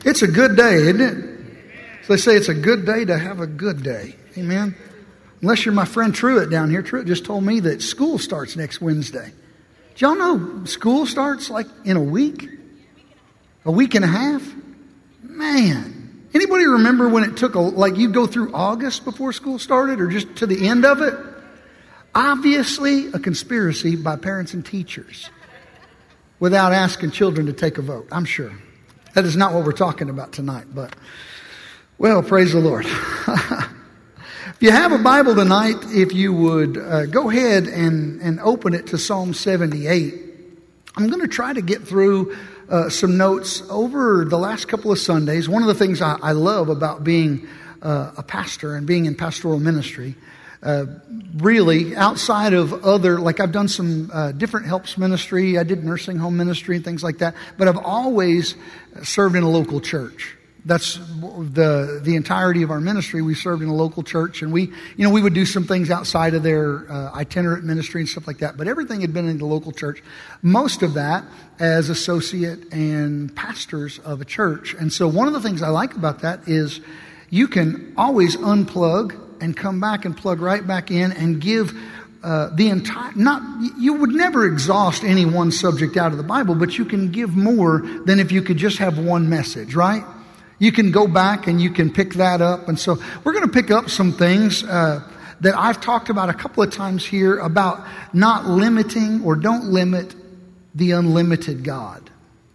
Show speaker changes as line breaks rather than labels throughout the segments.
It's a good day, isn't it? So they say it's a good day to have a good day. Amen. Unless you're my friend Truett down here. Truett just told me that school starts next Wednesday. Do y'all know school starts like in a week? A week and a half? Man. Anybody remember when it took, like you'd go through August before school started or just to the end of it? Obviously a conspiracy by parents and teachers without asking children to take a vote, I'm sure. That is not what we're talking about tonight, but, well, praise the Lord. If you have a Bible tonight, if you would go ahead and open it to Psalm 78. I'm going to try to get through some notes over the last couple of Sundays. One of the things I love about being a pastor and being in pastoral ministry, really outside of other, like I've done some different helps ministry. I did nursing home ministry and things like that. But I've always served in a local church. That's the entirety of our ministry. We served in a local church, and we would do some things outside of their itinerant ministry and stuff like that. But everything had been in the local church. Most of that as associate and pastors of a church. And so one of the things I like about that is you can always unplug and come back and plug right back in and give the entire, you would never exhaust any one subject out of the Bible, but you can give more than if you could just have one message, right? You can go back and you can pick that up. And so we're going to pick up some things that I've talked about a couple of times here about not limiting or don't limit the unlimited God.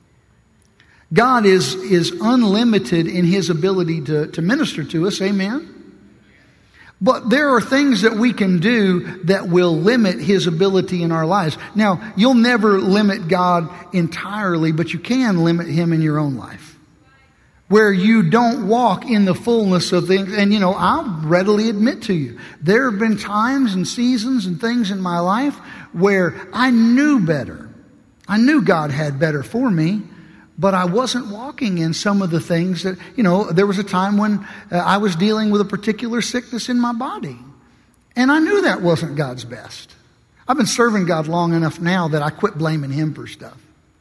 God is unlimited in His ability to minister to us. Amen. But there are things that we can do that will limit His ability in our lives. Now, you'll never limit God entirely, but you can limit Him in your own life, where you don't walk in the fullness of things. And I'll readily admit to you, there have been times and seasons and things in my life where I knew better. I knew God had better for me, but I wasn't walking in some of the things that, there was a time when I was dealing with a particular sickness in my body. And I knew that wasn't God's best. I've been serving God long enough now that I quit blaming Him for stuff.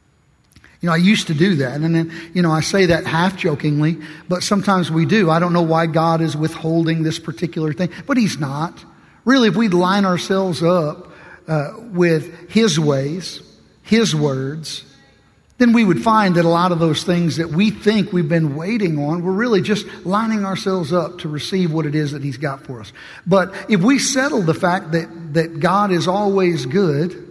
I used to do that. And then, I say that half jokingly, but sometimes we do. I don't know why God is withholding this particular thing, but He's not. Really, if we'd line ourselves up with His ways, His words, then we would find that a lot of those things that we think we've been waiting on, we're really just lining ourselves up to receive what it is that He's got for us. But if we settle the fact that God is always good,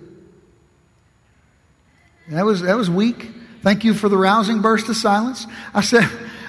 that was weak. Thank you for the rousing burst of silence. I said,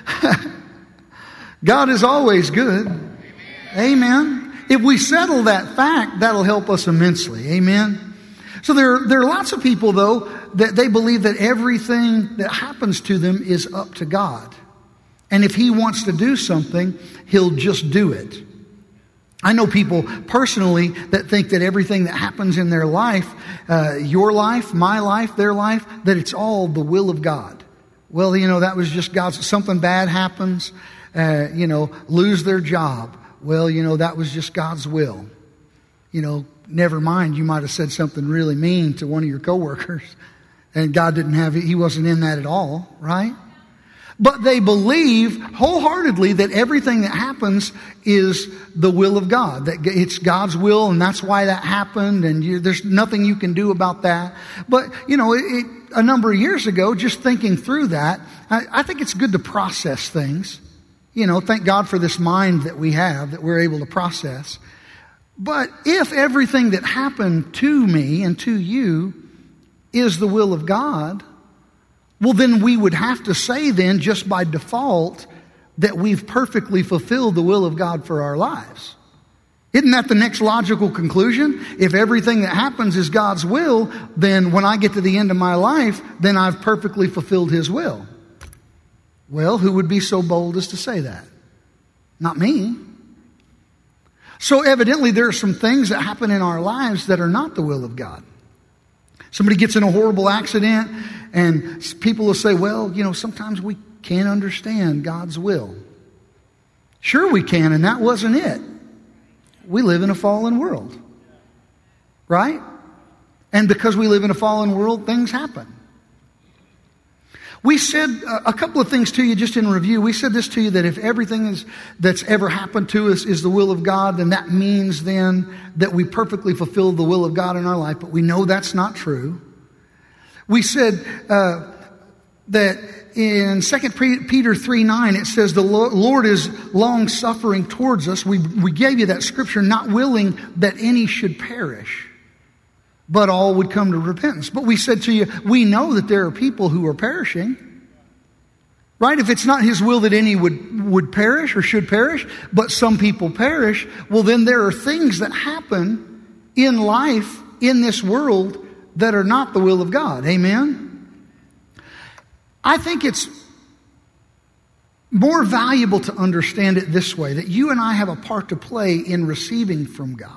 God is always good. Amen. If we settle that fact, that'll help us immensely. Amen. So there are lots of people, though, that they believe that everything that happens to them is up to God. And if He wants to do something, He'll just do it. I know people personally that think that everything that happens in their life, your life, my life, their life, that it's all the will of God. Well, that was just God's, something bad happens, lose their job. Well, that was just God's will. Never mind, you might have said something really mean to one of your coworkers, and God He wasn't in that at all, right? But they believe wholeheartedly that everything that happens is the will of God, that it's God's will, and that's why that happened, and there's nothing you can do about that. But, a number of years ago, just thinking through that, I think it's good to process things. Thank God for this mind that we have, that we're able to process. But if everything that happened to me and to you is the will of God, well, then we would have to say then, just by default, that we've perfectly fulfilled the will of God for our lives. Isn't that the next logical conclusion? If everything that happens is God's will, then when I get to the end of my life, then I've perfectly fulfilled His will. Well, who would be so bold as to say that? Not me. So evidently there are some things that happen in our lives that are not the will of God. Somebody gets in a horrible accident and people will say, well, sometimes we can't understand God's will. Sure we can, and that wasn't it. We live in a fallen world. Right? And because we live in a fallen world, things happen. We said a couple of things to you just in review. We said this to you, that if everything that's ever happened to us is the will of God, then that means then that we perfectly fulfill the will of God in our life. But we know that's not true. We said that in 2 Peter 3:9, it says the Lord is long-suffering towards us. We gave you that scripture, not willing that any should perish, but all would come to repentance. But we said to you, we know that there are people who are perishing. Right? If it's not His will that any would perish or should perish, but some people perish, well then there are things that happen in life, in this world, that are not the will of God. Amen? I think it's more valuable to understand it this way, that you and I have a part to play in receiving from God.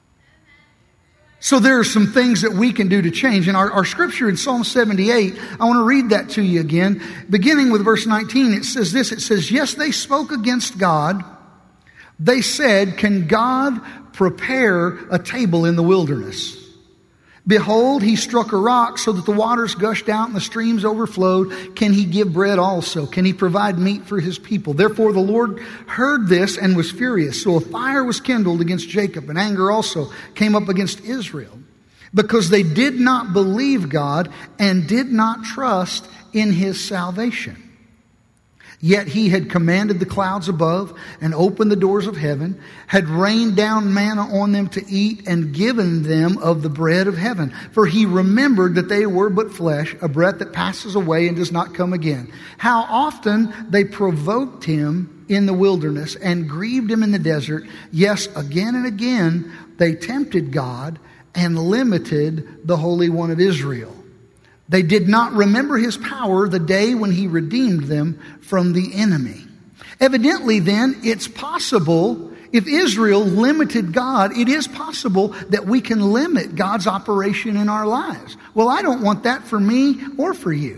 So there are some things that we can do to change. And our scripture in Psalm 78, I want to read that to you again. Beginning with verse 19, it says this. It says, yes, they spoke against God. They said, can God prepare a table in the wilderness? Behold, He struck a rock so that the waters gushed out and the streams overflowed. Can He give bread also? Can He provide meat for His people? Therefore the Lord heard this and was furious. So a fire was kindled against Jacob, and anger also came up against Israel, because they did not believe God and did not trust in His salvation. Yet He had commanded the clouds above and opened the doors of heaven, had rained down manna on them to eat, and given them of the bread of heaven. For He remembered that they were but flesh, a breath that passes away and does not come again. How often they provoked Him in the wilderness and grieved Him in the desert. Yes, again and again they tempted God and limited the Holy One of Israel. They did not remember His power the day when He redeemed them from the enemy. Evidently then, it's possible, if Israel limited God, it is possible that we can limit God's operation in our lives. Well, I don't want that for me or for you.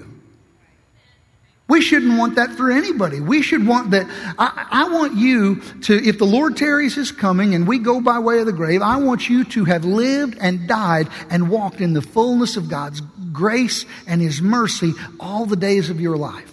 We shouldn't want that for anybody. We should want that. I want you to, if the Lord tarries His coming and we go by way of the grave, I want you to have lived and died and walked in the fullness of God's grace and His mercy all the days of your life.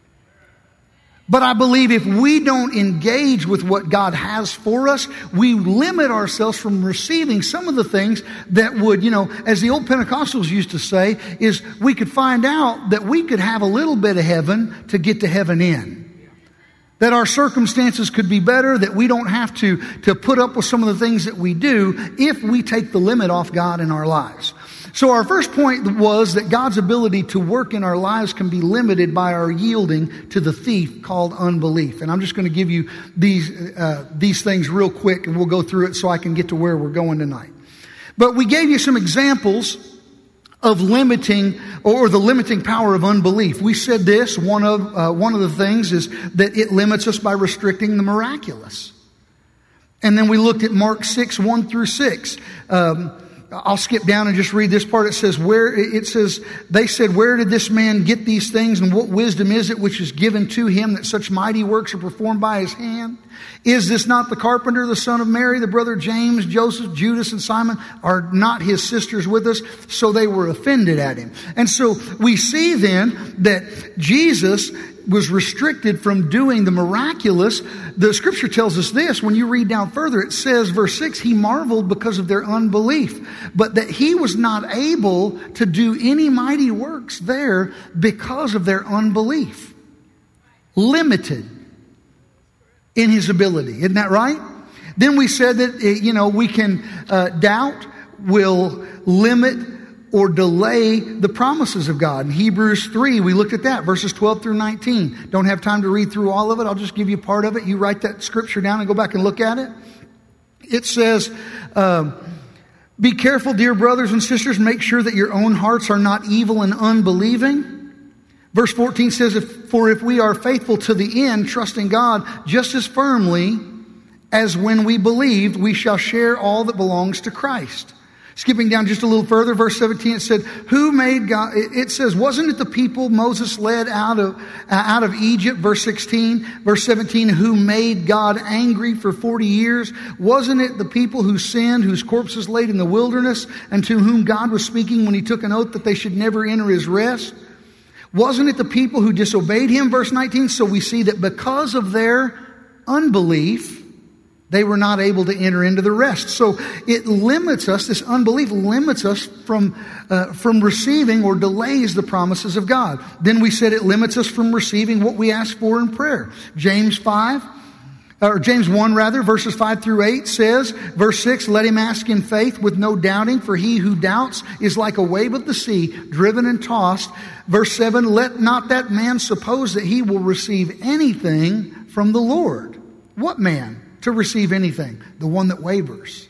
But I believe if we don't engage with what God has for us, we limit ourselves from receiving some of the things that would, as the old Pentecostals used to say, is we could find out that we could have a little bit of heaven to get to heaven in. That our circumstances could be better, that we don't have to put up with some of the things that we do if we take the limit off God in our lives. So our first point was that God's ability to work in our lives can be limited by our yielding to the thief called unbelief. And I'm just going to give you these things real quick, and we'll go through it so I can get to where we're going tonight. But we gave you some examples of limiting or the limiting power of unbelief. We said this, one of the things is that it limits us by restricting the miraculous. And then we looked at Mark 6, 1 through 6. I'll skip down and just read this part. It says, they said, where did this man get these things, and what wisdom is it which is given to him that such mighty works are performed by his hand? Is this not the carpenter, the son of Mary, the brother James, Joseph, Judas, and Simon? Are not his sisters with us? So they were offended at him. And so we see then that Jesus was restricted from doing the miraculous. The scripture tells us this. When you read down further, it says, verse 6, he marveled because of their unbelief, but that he was not able to do any mighty works there because of their unbelief. Limited in his ability. Isn't that right? Then we said that, we can, doubt will limit or delay the promises of God. In Hebrews 3, we looked at that, verses 12 through 19. Don't have time to read through all of it. I'll just give you part of it. You write that scripture down and go back and look at it. It says, be careful, dear brothers and sisters, make sure that your own hearts are not evil and unbelieving. Verse 14 says, for if we are faithful to the end, trusting God just as firmly as when we believed, we shall share all that belongs to Christ. Skipping down just a little further, verse 17, it said, who made God? It says, wasn't it the people Moses led out of Egypt? Verse 16, verse 17, who made God angry for 40 years? Wasn't it the people who sinned, whose corpses laid in the wilderness, and to whom God was speaking when he took an oath that they should never enter his rest? Wasn't it the people who disobeyed him? Verse 19. So we see that because of their unbelief, they were not able to enter into the rest. So it limits us, this unbelief limits us from receiving or delays the promises of God. Then we said it limits us from receiving what we ask for in prayer. James 1 verses 5 through 8 says, verse 6, let him ask in faith with no doubting, for he who doubts is like a wave of the sea, driven and tossed. Verse 7, let not that man suppose that he will receive anything from the Lord. What man? To receive anything? The one that wavers.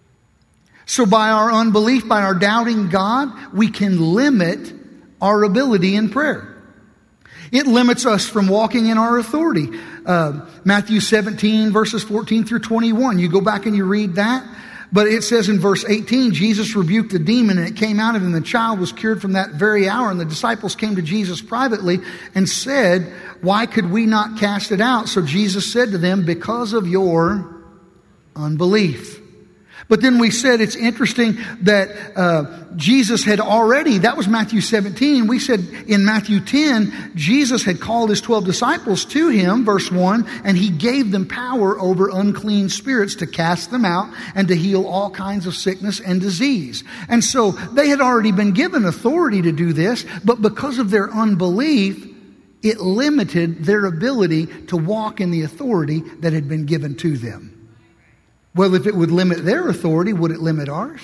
So by our unbelief, by our doubting God, we can limit our ability in prayer. It limits us from walking in our authority. Matthew 17 verses 14 through 21. You go back and you read that. But it says in verse 18, Jesus rebuked the demon and it came out of him. The child was cured from that very hour. And the disciples came to Jesus privately and said, why could we not cast it out? So Jesus said to them, because of your unbelief. But then we said it's interesting that Jesus had already, that was Matthew 17. We said in Matthew 10, Jesus had called his 12 disciples to him, verse 1, and he gave them power over unclean spirits to cast them out and to heal all kinds of sickness and disease. And so they had already been given authority to do this, but because of their unbelief, it limited their ability to walk in the authority that had been given to them. Well, if it would limit their authority, would it limit ours?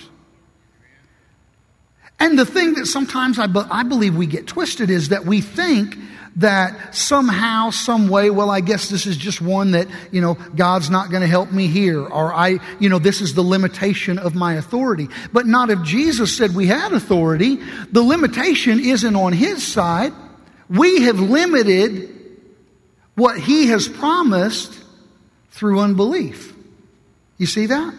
And the thing that sometimes I believe we get twisted is that we think that somehow, some way, well, I guess this is just one that, God's not going to help me here. Or this is the limitation of my authority. But not if Jesus said we had authority. The limitation isn't on his side. We have limited what he has promised through unbelief. You see that?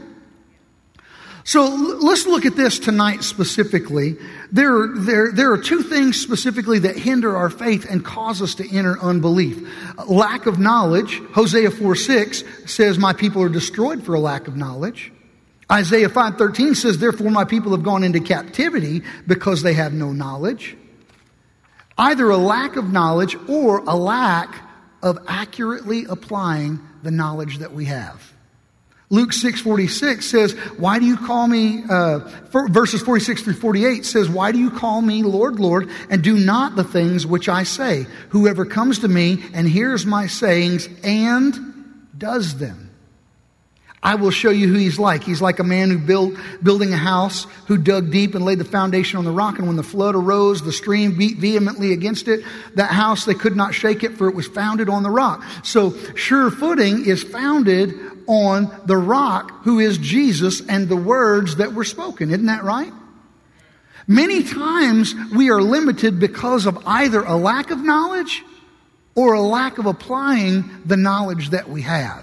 So let's look at this tonight specifically. There are two things specifically that hinder our faith and cause us to enter unbelief. Lack of knowledge. Hosea 4:6 says, my people are destroyed for a lack of knowledge. Isaiah 5:13 says, therefore my people have gone into captivity because they have no knowledge. Either a lack of knowledge or a lack of accurately applying the knowledge that we have. Luke 6:46 says, why do you call me, verses 46 through 48 says, why do you call me Lord, Lord, and do not the things which I say? Whoever comes to me and hears my sayings and does them, I will show you who he's like. He's like a man who building a house, who dug deep and laid the foundation on the rock. And when the flood arose, the stream beat vehemently against it. That house, they could not shake it, for it was founded on the rock. So sure footing is founded on the rock, who is Jesus and the words that were spoken. Isn't that right? Many times we are limited because of either a lack of knowledge or a lack of applying the knowledge that we have.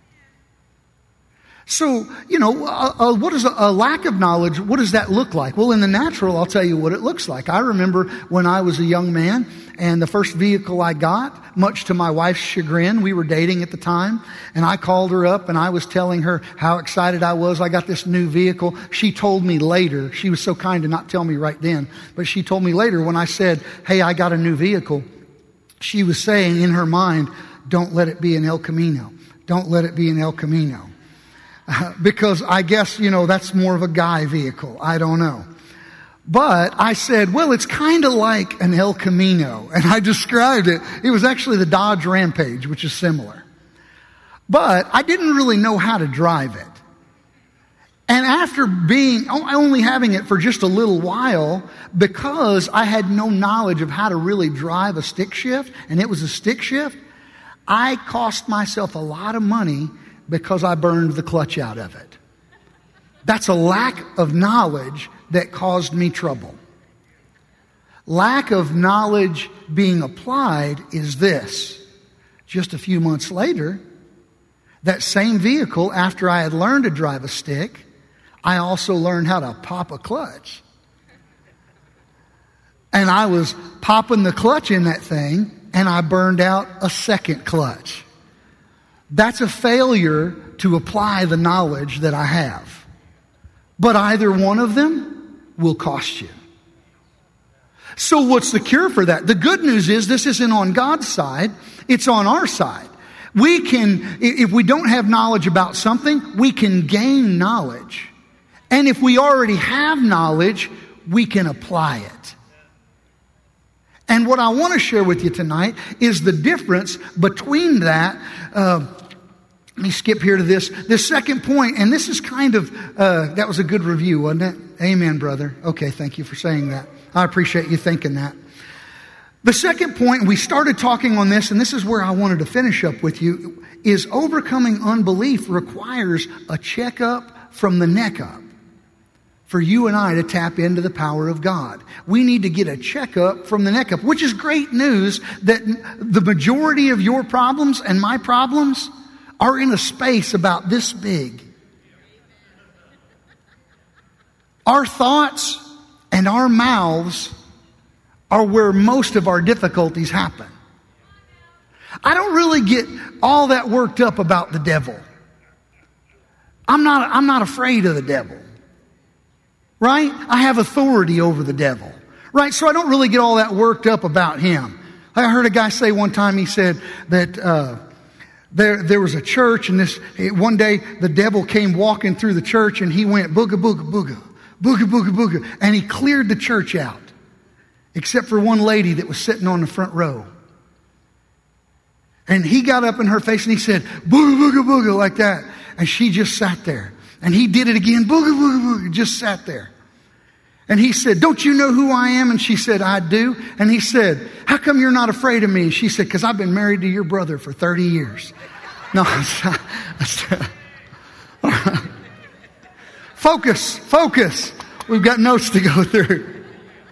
So, what is a lack of knowledge? What does that look like? Well, in the natural, I'll tell you what it looks like. I remember when I was a young man and the first vehicle I got, much to my wife's chagrin, we were dating at the time, and I called her up and I was telling her how excited I was. I got this new vehicle. She told me later, she was so kind to not tell me right then, but she told me later when I said, hey, I got a new vehicle. She was saying in her mind, don't let it be an El Camino. Don't let it be an El Camino. Because I guess, that's more of a guy vehicle. I don't know. But I said, well, it's kind of like an El Camino. And I described it. It was actually the Dodge Rampage, which is similar. But I didn't really know how to drive it. And after only having it for just a little while, because I had no knowledge of how to really drive a stick shift, and it was a stick shift, I cost myself a lot of money because I burned the clutch out of it. That's a lack of knowledge that caused me trouble. Lack of knowledge being applied is this. Just a few months later, that same vehicle, after I had learned to drive a stick, I also learned how to pop a clutch. And I was popping the clutch in that thing, and I burned out a second clutch. That's a failure to apply the knowledge that I have. But either one of them will cost you. So what's the cure for that? The good news is this isn't on God's side. It's on our side. We can, if we don't have knowledge about something, we can gain knowledge. And if we already have knowledge, we can apply it. And what I want to share with you tonight is the difference between that. Let me skip here to this second point. And this is kind of, that was a good review, wasn't it? Amen, brother. Okay, thank you for saying that. I appreciate you thinking that. The second point, we started talking on this, and this is where I wanted to finish up with you, is overcoming unbelief requires a checkup from the neck up for you and I to tap into the power of God. We need to get a checkup from the neck up, which is great news that the majority of your problems and my problems are in a space about this big. Our thoughts and our mouths are where most of our difficulties happen. I don't really get all that worked up about the devil. I'm not afraid of the devil. Right? I have authority over the devil. Right? So I don't really get all that worked up about him. I heard a guy say one time, he said that there was a church, and one day the devil came walking through the church, and he went booga booga booga, booga booga booga, and he cleared the church out, except for one lady that was sitting on the front row. And he got up in her face and he said, booga booga booga, like that, and she just sat there. And he did it again, booga booga booga, just sat there. And he said, don't you know who I am? And she said, I do. And he said, how come you're not afraid of me? She said, because I've been married to your brother for 30 years. No, focus. We've got notes to go through.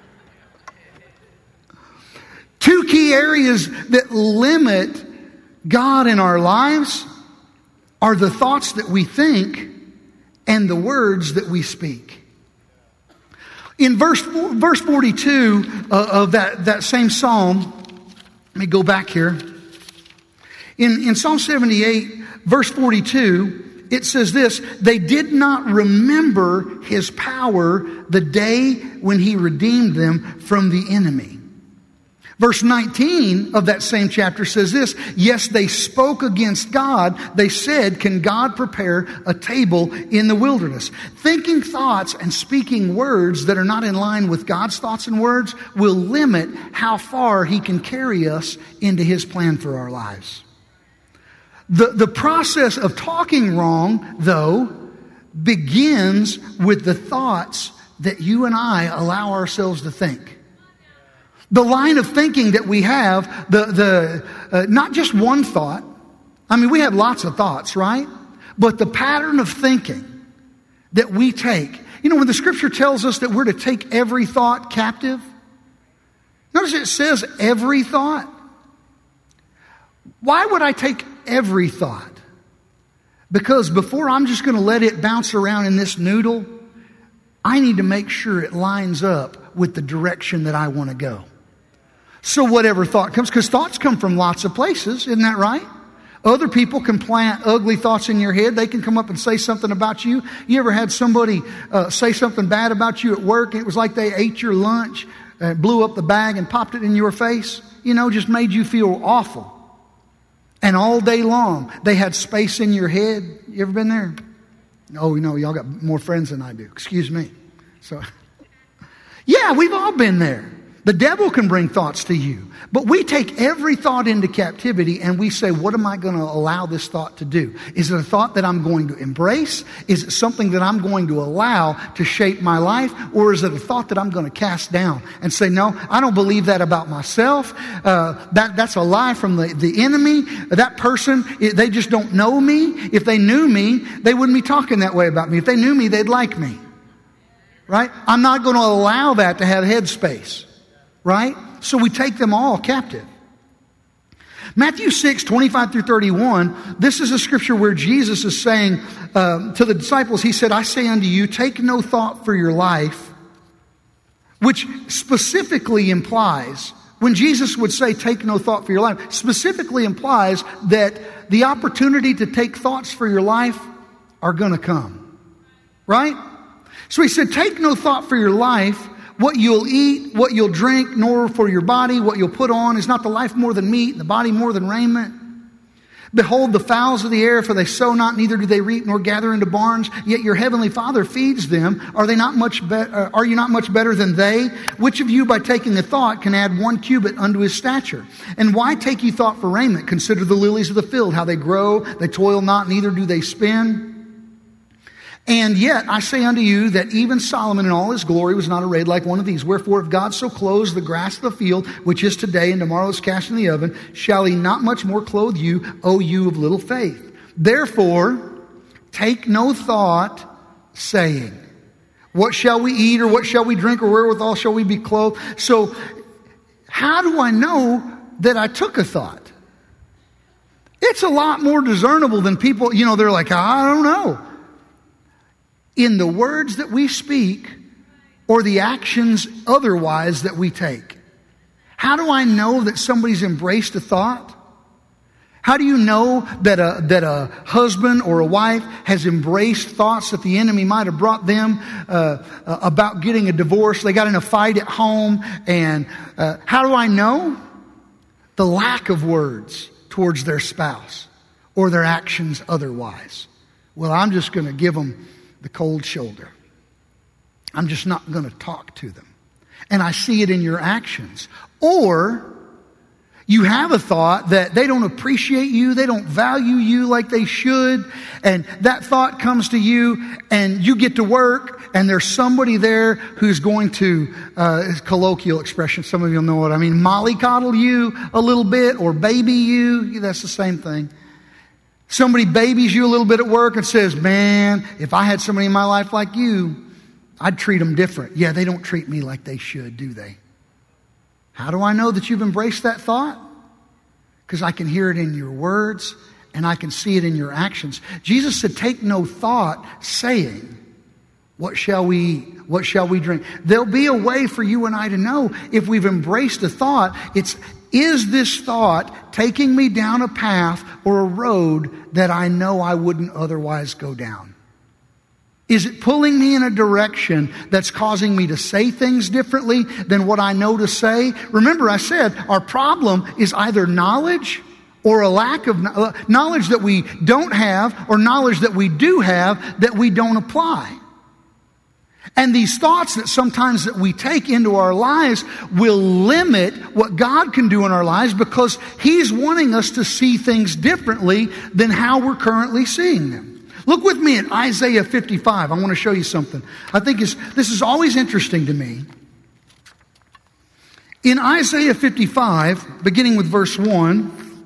Two key areas that limit God in our lives are the thoughts that we think and the words that we speak. In verse 42 of that same psalm, let me go back here. In Psalm 78, verse 42, it says this, they did not remember his power the day when he redeemed them from the enemy. Verse 19 of that same chapter says this, yes, they spoke against God. They said, can God prepare a table in the wilderness? Thinking thoughts and speaking words that are not in line with God's thoughts and words will limit how far he can carry us into his plan for our lives. The process of talking wrong, though, begins with the thoughts that you and I allow ourselves to think. The line of thinking that we have, not just one thought. I mean, we have lots of thoughts, right? But the pattern of thinking that we take. You know, when the scripture tells us that we're to take every thought captive, notice it says every thought. Why would I take every thought? Because before I'm just going to let it bounce around in this noodle, I need to make sure it lines up with the direction that I want to go. So whatever thought comes, because thoughts come from lots of places, isn't that right? Other people can plant ugly thoughts in your head. They can come up and say something about you. You ever had somebody say something bad about you at work? It was like they ate your lunch, blew up the bag and popped it in your face. You know, just made you feel awful. And all day long, they had space in your head. You ever been there? Oh, no, y'all got more friends than I do. Excuse me. So, yeah, we've all been there. The devil can bring thoughts to you. But we take every thought into captivity and we say, what am I going to allow this thought to do? Is it a thought that I'm going to embrace? Is it something that I'm going to allow to shape my life? Or is it a thought that I'm going to cast down and say, no, I don't believe that about myself. That's a lie from the enemy. That person, they just don't know me. If they knew me, they wouldn't be talking that way about me. If they knew me, they'd like me. Right? I'm not going to allow that to have headspace. Right? So we take them all captive. Matthew 6, 25 through 31, this is a scripture where Jesus is saying to the disciples, he said, I say unto you, take no thought for your life, which specifically implies, when Jesus would say take no thought for your life, specifically implies that the opportunity to take thoughts for your life are going to come. Right? So he said, take no thought for your life, what you'll eat, what you'll drink, nor for your body, what you'll put on. Is not the life more than meat, and the body more than raiment? Behold the fowls of the air, for they sow not, neither do they reap, nor gather into barns, yet your heavenly Father feeds them. Are you not much better than they? Which of you by taking a thought can add 1 cubit unto his stature? And why take ye thought for raiment? Consider the lilies of the field, how they grow, they toil not, neither do they spin. And yet I say unto you that even Solomon in all his glory was not arrayed like one of these. Wherefore if God so clothes the grass of the field, which is today and tomorrow is cast in the oven, shall he not much more clothe you, O you of little faith? Therefore take no thought, saying, what shall we eat, or what shall we drink, or wherewithal shall we be clothed? So how do I know that I took a thought? It's a lot more discernible than people, they're like, I don't know. In the words that we speak or the actions otherwise that we take. How do I know that somebody's embraced a thought? How do you know that a husband or a wife has embraced thoughts that the enemy might have brought them about getting a divorce? They got in a fight at home, and how do I know? The lack of words towards their spouse or their actions otherwise. Well, I'm just going to give them the cold shoulder. I'm just not going to talk to them. And I see it in your actions. Or you have a thought that they don't appreciate you, they don't value you like they should, and that thought comes to you, and you get to work, and there's somebody there who's going to, colloquial expression, some of you know what I mean, mollycoddle you a little bit, or baby you. That's the same thing. Somebody babies you a little bit at work and says, man, if I had somebody in my life like you, I'd treat them different. Yeah, they don't treat me like they should, do they? How do I know that you've embraced that thought? Because I can hear it in your words and I can see it in your actions. Jesus said, take no thought, saying, what shall we eat? What shall we drink? There'll be a way for you and I to know if we've embraced a thought. Is this thought taking me down a path or a road that I know I wouldn't otherwise go down? Is it pulling me in a direction that's causing me to say things differently than what I know to say? Remember, I said our problem is either knowledge or a lack of knowledge that we don't have, or knowledge that we do have that we don't apply. And these thoughts that sometimes that we take into our lives will limit what God can do in our lives, because He's wanting us to see things differently than how we're currently seeing them. Look with me at Isaiah 55. I want to show you something. I think this is always interesting to me. In Isaiah 55, beginning with verse 1,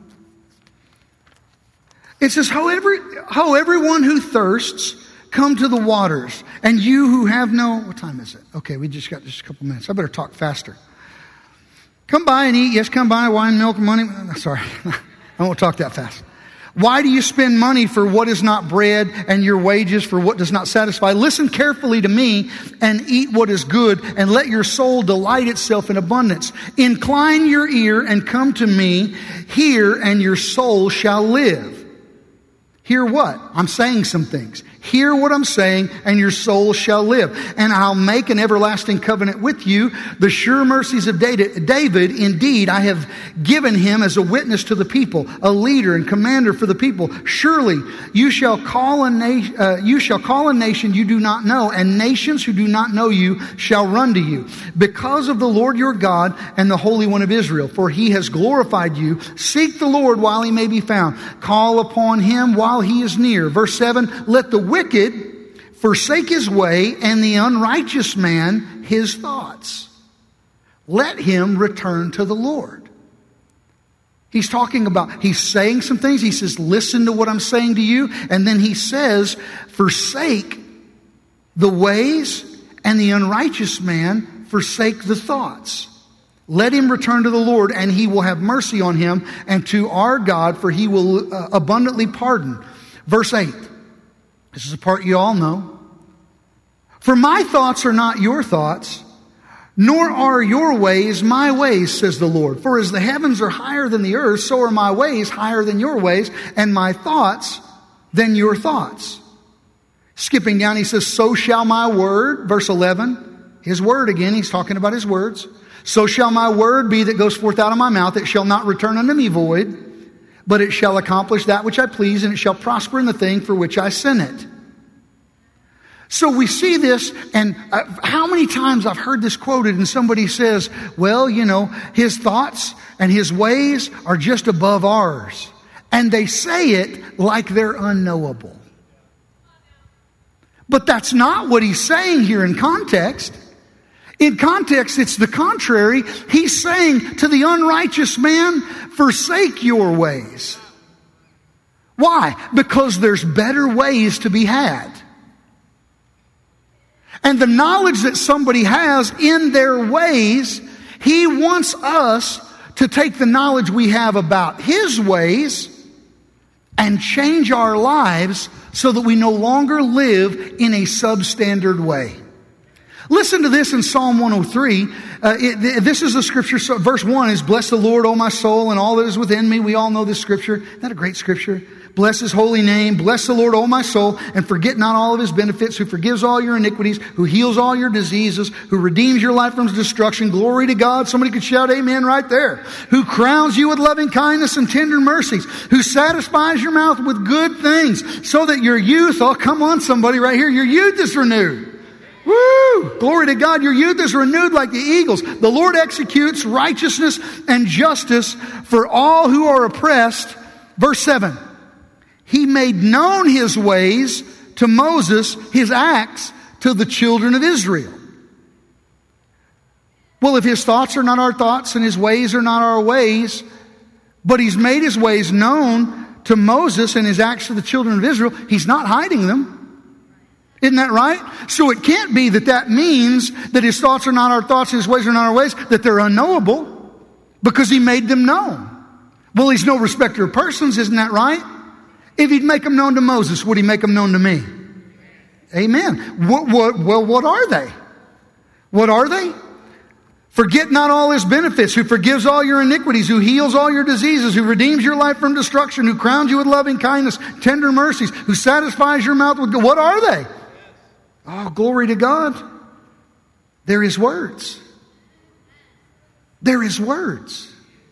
it says, How everyone who thirsts, come to the waters, and you who have no... What time is it? Okay, we just got just a couple minutes. I better talk faster. Come buy and eat. Yes, come buy wine, milk, money. Sorry, I won't talk that fast. Why do you spend money for what is not bread, and your wages for what does not satisfy? Listen carefully to me and eat what is good, and let your soul delight itself in abundance. Incline your ear and come to me. Hear, and your soul shall live. Hear what? I'm saying some things. Hear what I'm saying, and your soul shall live. And I'll make an everlasting covenant with you. The sure mercies of David, indeed, I have given him as a witness to the people, a leader and commander for the people. Surely you shall call a nation you do not know, and nations who do not know you shall run to you, because of the Lord your God and the Holy One of Israel. For he has glorified you. Seek the Lord while he may be found. Call upon him while he is near. Verse 7, let the wicked forsake his way, and the unrighteous man his thoughts. Let him return to the Lord. He's saying some things. He says, listen to what I'm saying to you. And then he says, forsake the ways, and the unrighteous man forsake the thoughts. Let him return to the Lord, and he will have mercy on him, and to our God, for he will abundantly pardon. Verse 8. This is a part you all know. For my thoughts are not your thoughts, nor are your ways my ways, says the Lord. For as the heavens are higher than the earth, so are my ways higher than your ways, and my thoughts than your thoughts. Skipping down, he says, so shall my word, verse 11, His word again, he's talking about his words. So shall my word be that goes forth out of my mouth. It shall not return unto me void, but it shall accomplish that which I please, and it shall prosper in the thing for which I sent it. So we see this, and how many times I've heard this quoted, and somebody says, well, his thoughts and his ways are just above ours. And they say it like they're unknowable. But that's not what he's saying here in context. In context, it's the contrary. He's saying to the unrighteous man, forsake your ways. Why? Because there's better ways to be had. And the knowledge that somebody has in their ways, he wants us to take the knowledge we have about his ways and change our lives so that we no longer live in a substandard way. Listen to this in Psalm 103. This is the scripture. So verse 1 is, bless the Lord, O my soul, and all that is within me. We all know this scripture. Isn't that a great scripture? Bless his holy name. Bless the Lord, O my soul, and forget not all of his benefits, who forgives all your iniquities, who heals all your diseases, who redeems your life from destruction. Glory to God. Somebody could shout amen right there. Who crowns you with loving kindness and tender mercies, who satisfies your mouth with good things, so that your youth, oh, come on, somebody right here, your youth is renewed. Woo! Glory to God. Your youth is renewed like the eagles. The Lord executes righteousness and justice for all who are oppressed. Verse 7. He made known his ways to Moses, his acts to the children of Israel. Well, if his thoughts are not our thoughts and his ways are not our ways, but he's made his ways known to Moses and his acts to the children of Israel, he's not hiding them. Isn't that right? So it can't be that means that his thoughts are not our thoughts and his ways are not our ways, that they're unknowable, because he made them known. Well, he's no respecter of persons, isn't that right? If he'd make them known to Moses, would he make them known to me? Amen. What are they? What are they? Forget not all his benefits, who forgives all your iniquities, who heals all your diseases, who redeems your life from destruction, who crowns you with loving kindness, tender mercies, who satisfies your mouth with good. What are they? Oh, glory to God. They're his words. They're his words.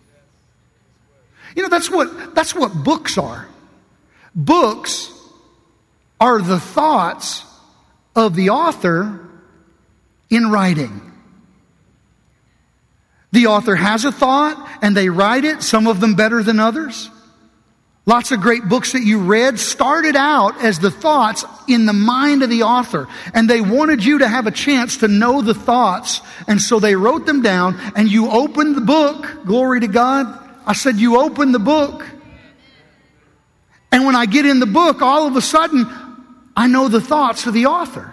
That's what books are. Books are the thoughts of the author in writing. The author has a thought and they write it, some of them better than others. Lots of great books that you read started out as the thoughts in the mind of the author. And they wanted you to have a chance to know the thoughts. And so they wrote them down, and you opened the book. Glory to God. I said you open the book. And when I get in the book, all of a sudden, I know the thoughts of the author.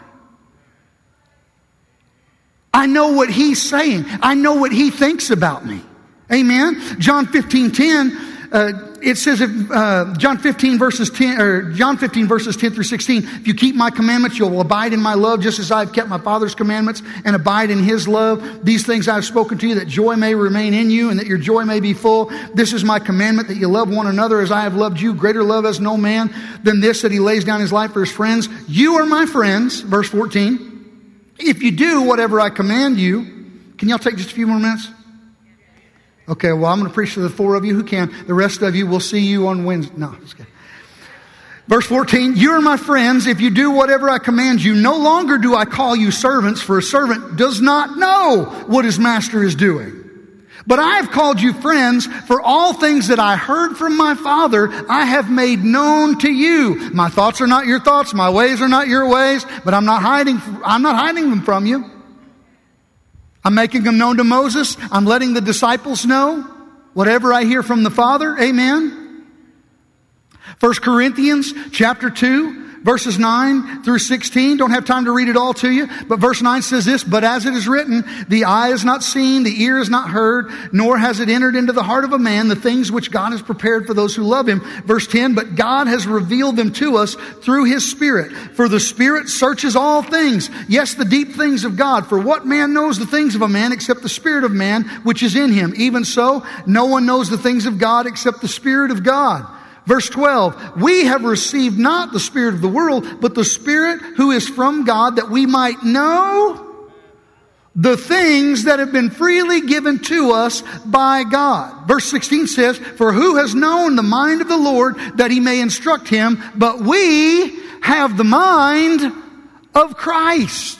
I know what he's saying. I know what he thinks about me. Amen. John 15:10. It says, John 15 verses 10 through 16, if you keep my commandments, you'll abide in my love, just as I have kept my Father's commandments and abide in his love. These things I have spoken to you, that joy may remain in you and that your joy may be full. This is my commandment, that you love one another as I have loved you. Greater love has no man than this, that he lays down his life for his friends. You are my friends, verse 14, if you do whatever I command you. Can y'all take just a few more minutes? Okay, well, I'm going to preach to the 4 of you who can. The rest of you, we'll see you on Wednesday. No, just kidding. Verse 14, you are my friends if you do whatever I command you. No longer do I call you servants, for a servant does not know what his master is doing. But I have called you friends, for all things that I heard from my Father, I have made known to you. My thoughts are not your thoughts, my ways are not your ways, but I'm not hiding them from you. I'm making them known to Moses. I'm letting the disciples know whatever I hear from the Father. Amen. 1 Corinthians chapter 2, verses 9 through 16. Don't have time to read it all to you. But verse 9 says this, but as it is written, the eye has not seen, the ear has not heard, nor has it entered into the heart of a man the things which God has prepared for those who love him. Verse 10, but God has revealed them to us through his Spirit. For the Spirit searches all things, yes, the deep things of God. For what man knows the things of a man except the Spirit of man which is in him? Even so, no one knows the things of God except the Spirit of God. Verse 12, we have received not the spirit of the world, but the Spirit who is from God, that we might know the things that have been freely given to us by God. Verse 16 says, for who has known the mind of the Lord that he may instruct him? But we have the mind of Christ.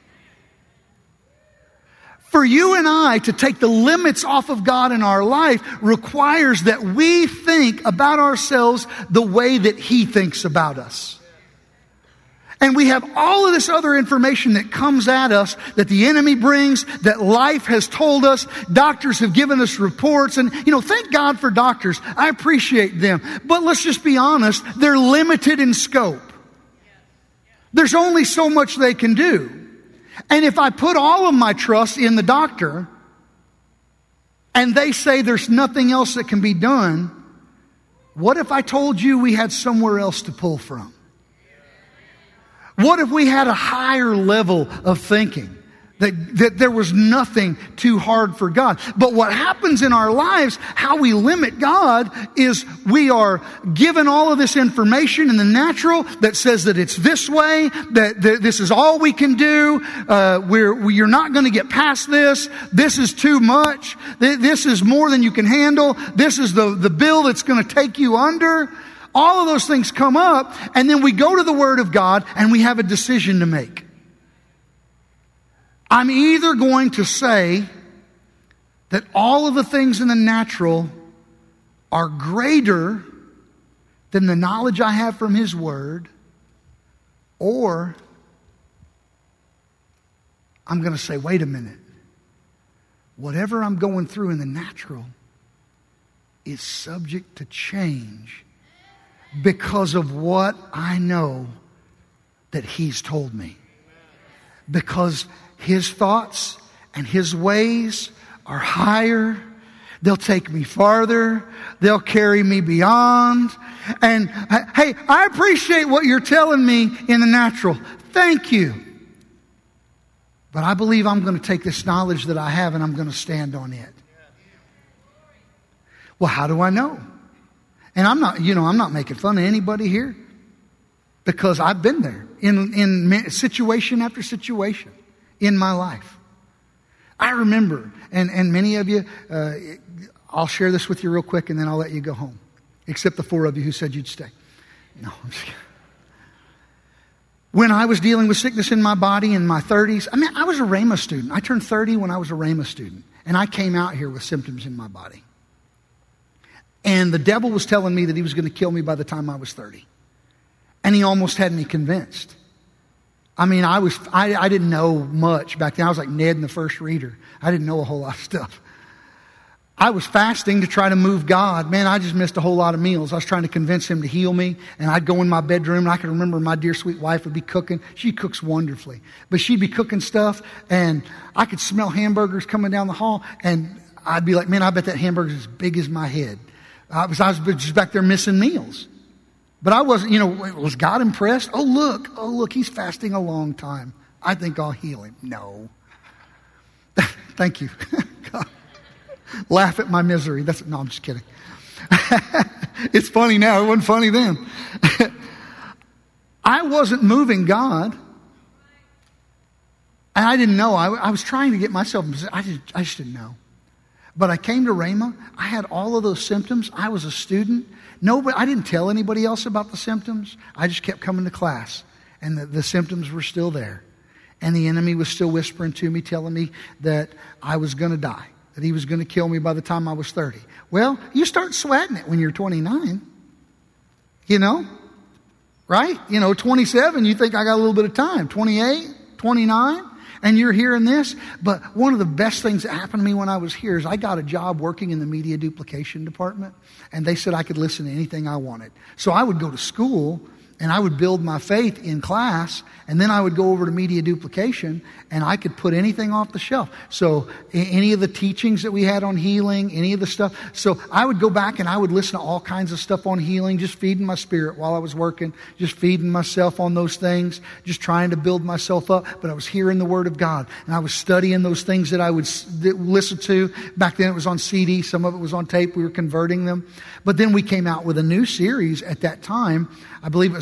For you and I to take the limits off of God in our life requires that we think about ourselves the way that he thinks about us. And we have all of this other information that comes at us, that the enemy brings, that life has told us. Doctors have given us reports. And, thank God for doctors. I appreciate them. But let's just be honest, they're limited in scope. There's only so much they can do. And if I put all of my trust in the doctor, and they say there's nothing else that can be done, what if I told you we had somewhere else to pull from? What if we had a higher level of thinking? That there was nothing too hard for God. But what happens in our lives, how we limit God, is we are given all of this information in the natural that says that it's this way, that this is all we can do, you're not going to get past this, this is too much, this is more than you can handle, this is the bill that's going to take you under. All of those things come up, and then we go to the Word of God and we have a decision to make. I'm either going to say that all of the things in the natural are greater than the knowledge I have from His Word, or I'm going to say, wait a minute. Whatever I'm going through in the natural is subject to change because of what I know that He's told me. Because His thoughts and His ways are higher. They'll take me farther. They'll carry me beyond. And hey, I appreciate what you're telling me in the natural. Thank you. But I believe I'm going to take this knowledge that I have and I'm going to stand on it. Well, how do I know? And I'm not making fun of anybody here, because I've been there in situation after situation in my life. I remember, and many of you, I'll share this with you real quick and then I'll let you go home. Except the 4 of you who said you'd stay. No, I'm just kidding. When I was dealing with sickness in my body in my 30s, I was a Rhema student. I turned 30 when I was a Rhema student. And I came out here with symptoms in my body. And the devil was telling me that he was going to kill me by the time I was 30. And he almost had me convinced. I didn't know much back then. I was like Ned in the First Reader. I didn't know a whole lot of stuff. I was fasting to try to move God. Man, I just missed a whole lot of meals. I was trying to convince Him to heal me. And I'd go in my bedroom and I could remember my dear sweet wife would be cooking. She cooks wonderfully. But she'd be cooking stuff and I could smell hamburgers coming down the hall. And I'd be like, man, I bet that hamburger's as big as my head. I was just back there missing meals. But I wasn't, was God impressed? Oh, look, he's fasting a long time. I think I'll heal him. No. Thank you. Laugh at my misery. No, I'm just kidding. It's funny now. It wasn't funny then. I wasn't moving God. And I didn't know. I was trying to get myself, I just didn't know. But I came to Rhema. I had all of those symptoms. I was a student. I didn't tell anybody else about the symptoms. I just kept coming to class. And the symptoms were still there. And the enemy was still whispering to me, telling me that I was going to die. That he was going to kill me by the time I was 30. Well, you start sweating it when you're 29. Right? 27, you think I got a little bit of time. 28, 29. And you're hearing this. But one of the best things that happened to me when I was here is I got a job working in the media duplication department. And they said I could listen to anything I wanted. So I would go to school and I would build my faith in class. And then I would go over to media duplication and I could put anything off the shelf. So any of the teachings that we had on healing, any of the stuff. So I would go back and I would listen to all kinds of stuff on healing, just feeding my spirit while I was working, just feeding myself on those things, just trying to build myself up. But I was hearing the Word of God and I was studying those things that I would listen to. Back then it was on CD. Some of it was on tape. We were converting them. But then we came out with a new series at that time. I believe it was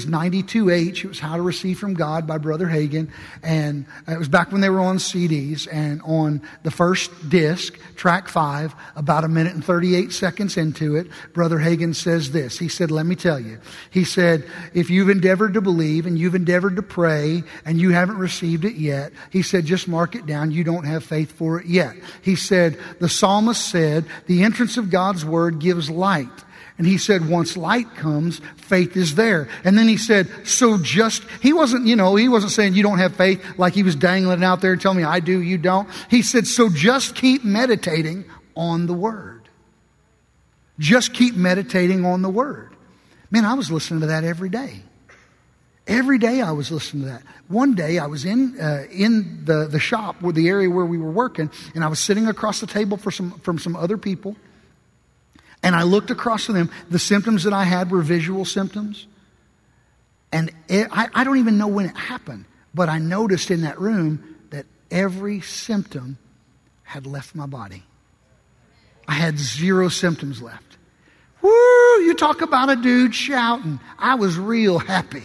was 92H. It was How to Receive from God by Brother Hagin. And it was back when they were on CDs. And on the first disc, track 5, about 1 minute and 38 seconds into it, Brother Hagin says this. He said, let me tell you. He said, if you've endeavored to believe and you've endeavored to pray and you haven't received it yet, he said, just mark it down. You don't have faith for it yet. He said, the psalmist said, the entrance of God's word gives light. And he said, once light comes, faith is there. And then he said, he wasn't saying you don't have faith like he was dangling out there and telling me I do, you don't. He said, so just keep meditating on the word. Just keep meditating on the word. Man, I was listening to that every day. Every day I was listening to that. One day I was in the shop, or the area where we were working, and I was sitting across the table from some other people. And I looked across to them. The symptoms that I had were visual symptoms. And I don't even know when it happened. But I noticed in that room that every symptom had left my body. I had 0 symptoms left. Woo! You talk about a dude shouting. I was real happy.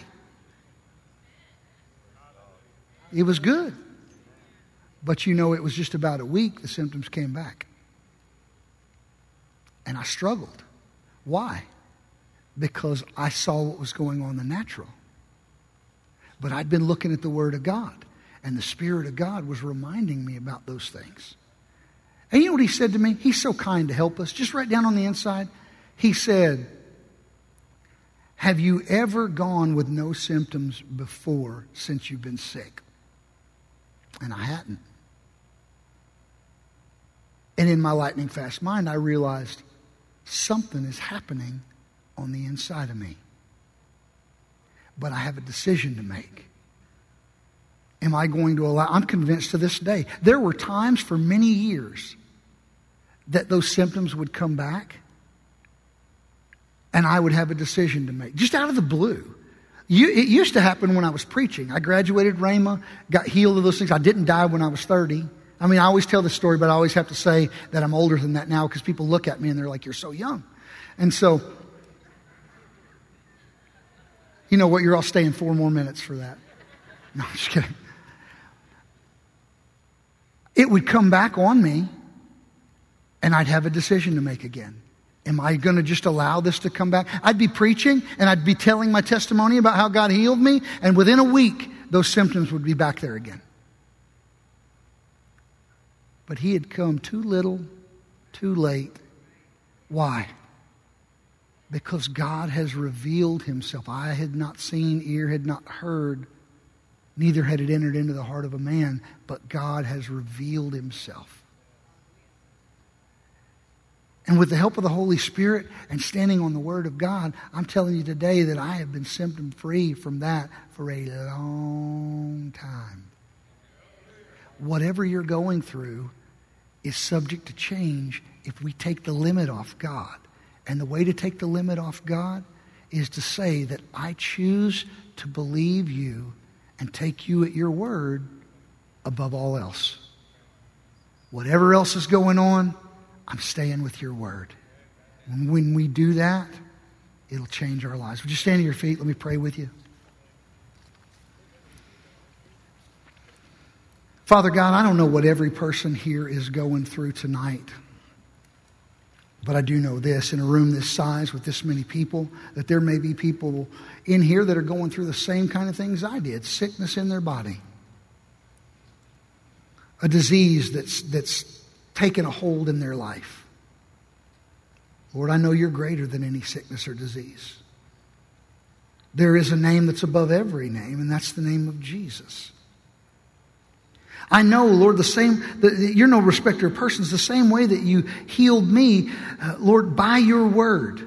It was good. But it was just about a week the symptoms came back. And I struggled. Why? Because I saw what was going on in the natural. But I'd been looking at the Word of God. And the Spirit of God was reminding me about those things. And you know what he said to me? He's so kind to help us. Just right down on the inside. He said, have you ever gone with no symptoms before since you've been sick? And I hadn't. And in my lightning fast mind, I realized something is happening on the inside of me. But I have a decision to make. Am I going to allow? I'm convinced to this day. There were times for many years that those symptoms would come back. And I would have a decision to make. Just out of the blue. It used to happen when I was preaching. I graduated Rhema, got healed of those things. I didn't die when I was 30. I mean, I always tell this story, but I always have to say that I'm older than that now because people look at me and they're like, you're so young. And so, you know what? You're all staying 4 more minutes for that. No, I'm just kidding. It would come back on me and I'd have a decision to make again. Am I going to just allow this to come back? I'd be preaching and I'd be telling my testimony about how God healed me. And within a week, those symptoms would be back there again. But he had come too little, too late. Why? Because God has revealed himself. Eye had not seen, ear had not heard, neither had it entered into the heart of a man, but God has revealed himself. And with the help of the Holy Spirit and standing on the Word of God, I'm telling you today that I have been symptom-free from that for a long time. Whatever you're going through is subject to change if we take the limit off God. And the way to take the limit off God is to say that I choose to believe you and take you at your word above all else. Whatever else is going on, I'm staying with your word. And when we do that, it'll change our lives. Would you stand to your feet? Let me pray with you. Father God, I don't know what every person here is going through tonight. But I do know this, in a room this size with this many people, that there may be people in here that are going through the same kind of things I did. Sickness in their body. A disease that's taken a hold in their life. Lord, I know you're greater than any sickness or disease. There is a name that's above every name, and that's the name of Jesus. I know, Lord, you're no respecter of persons. The same way that you healed me, Lord, by your word,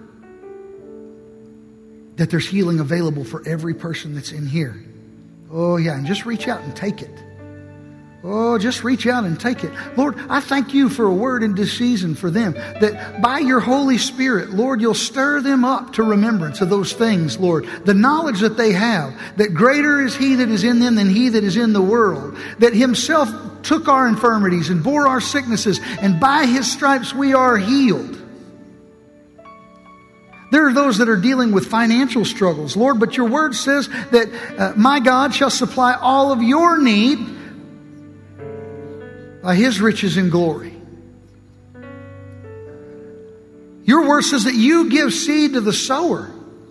that there's healing available for every person that's in here. Oh, yeah, and just reach out and take it. Oh, just reach out and take it. Lord, I thank you for a word in this season for them, that by your Holy Spirit, Lord, you'll stir them up to remembrance of those things, Lord. The knowledge that they have, that greater is he that is in them than he that is in the world, that himself took our infirmities and bore our sicknesses, and by his stripes we are healed. There are those that are dealing with financial struggles, Lord, but your word says that my God shall supply all of your need by his riches and glory. Your word says that you give seed to the sower.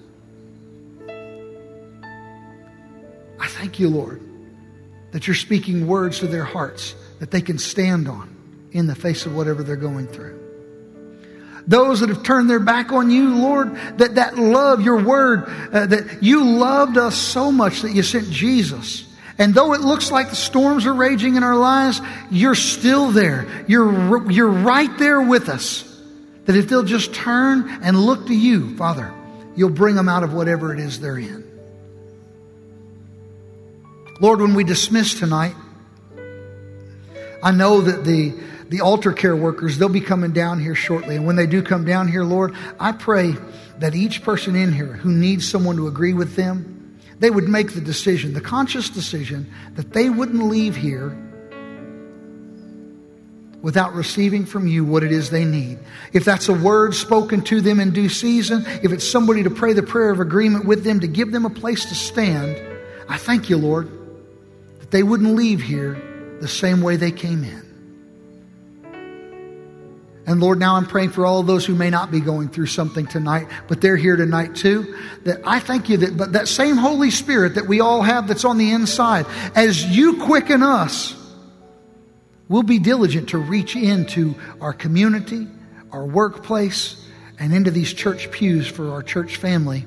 I thank you, Lord, that you're speaking words to their hearts that they can stand on in the face of whatever they're going through. Those that have turned their back on you, Lord, that love, your word, that you loved us so much that you sent Jesus. And though it looks like the storms are raging in our lives, you're still there. You're right there with us. That if they'll just turn and look to you, Father, you'll bring them out of whatever it is they're in. Lord, when we dismiss tonight, I know that the altar care workers, they'll be coming down here shortly. And when they do come down here, Lord, I pray that each person in here who needs someone to agree with them, they would make the decision, the conscious decision, that they wouldn't leave here without receiving from you what it is they need. If that's a word spoken to them in due season, if it's somebody to pray the prayer of agreement with them, to give them a place to stand, I thank you, Lord, that they wouldn't leave here the same way they came in. And Lord, now I'm praying for all of those who may not be going through something tonight, but they're here tonight too. That I thank you that that same Holy Spirit that we all have that's on the inside, as you quicken us, we'll be diligent to reach into our community, our workplace, and into these church pews for our church family.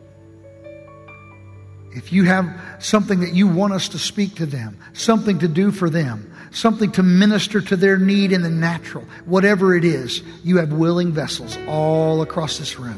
If you have something that you want us to speak to them, something to do for them, something to minister to their need in the natural, whatever it is, you have willing vessels all across this room.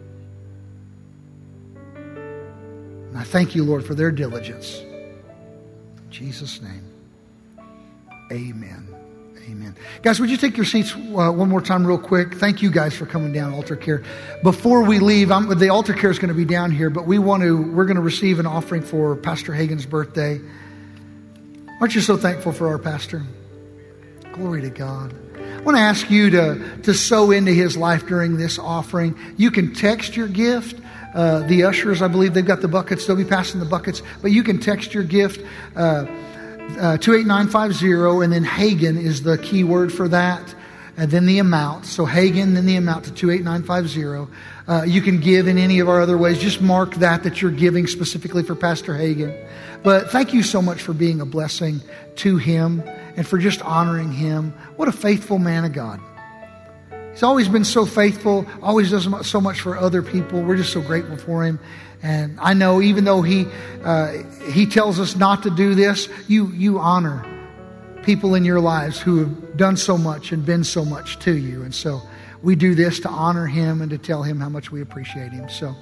And I thank you, Lord, for their diligence. In Jesus' name, amen. Amen. Guys, would you take your seats one more time real quick? Thank you guys for coming down, Altar Care. Before we leave, the Altar Care is going to be down here, but we're going to receive an offering for Pastor Hagin's birthday. Aren't you so thankful for our pastor? Glory to God. I want to ask you to sow into his life during this offering. You can text your gift. The ushers, I believe they've got the buckets. They'll be passing the buckets. But you can text your gift 28950, and then Hagin is the key word for that. And then the amount. So Hagin, then the amount to 28950. You can give in any of our other ways. Just mark that you're giving specifically for Pastor Hagin. But thank you so much for being a blessing to him and for just honoring him. What a faithful man of God. He's always been so faithful, always does so much for other people. We're just so grateful for him. And I know even though he tells us not to do this, you honor people in your lives who have done so much and been so much to you. And so we do this to honor him and to tell him how much we appreciate him. So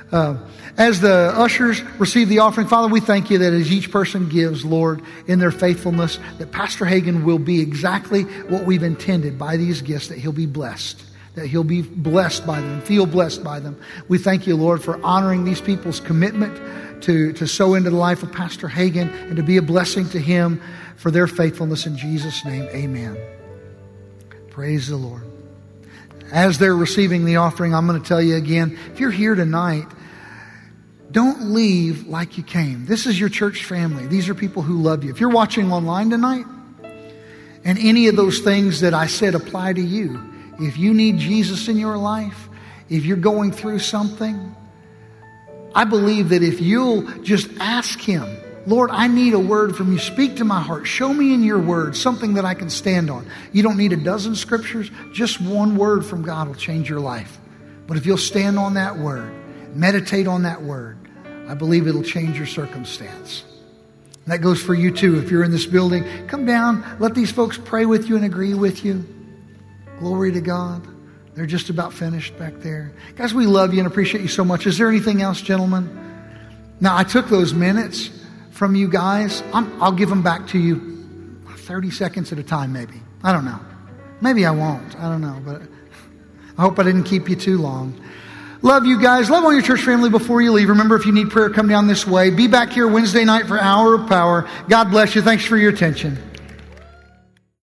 as the ushers receive the offering, Father, we thank you that as each person gives, Lord, in their faithfulness, that Pastor Hagin will be exactly what we've intended by these gifts, that he'll be blessed, that he'll be blessed by them, feel blessed by them. We thank you, Lord, for honoring these people's commitment to sow into the life of Pastor Hagin and to be a blessing to him for their faithfulness. In Jesus' name, amen. Praise the Lord. As they're receiving the offering, I'm going to tell you again, if you're here tonight, don't leave like you came. This is your church family. These are people who love you. If you're watching online tonight, and any of those things that I said apply to you, if you need Jesus in your life, if you're going through something, I believe that if you'll just ask him, Lord, I need a word from you. Speak to my heart. Show me in your word something that I can stand on. You don't need a dozen scriptures. Just one word from God will change your life. But if you'll stand on that word, meditate on that word, I believe it'll change your circumstance. And that goes for you too. If you're in this building, come down. Let these folks pray with you and agree with you. Glory to God. They're just about finished back there. Guys, we love you and appreciate you so much. Is there anything else, gentlemen? Now, I took those minutes from you guys. I'll give them back to you 30 seconds at a time, maybe. I don't know. Maybe I won't. I don't know. But I hope I didn't keep you too long. Love you guys. Love all your church family before you leave. Remember, if you need prayer, come down this way. Be back here Wednesday night for Hour of Power. God bless you. Thanks for your attention.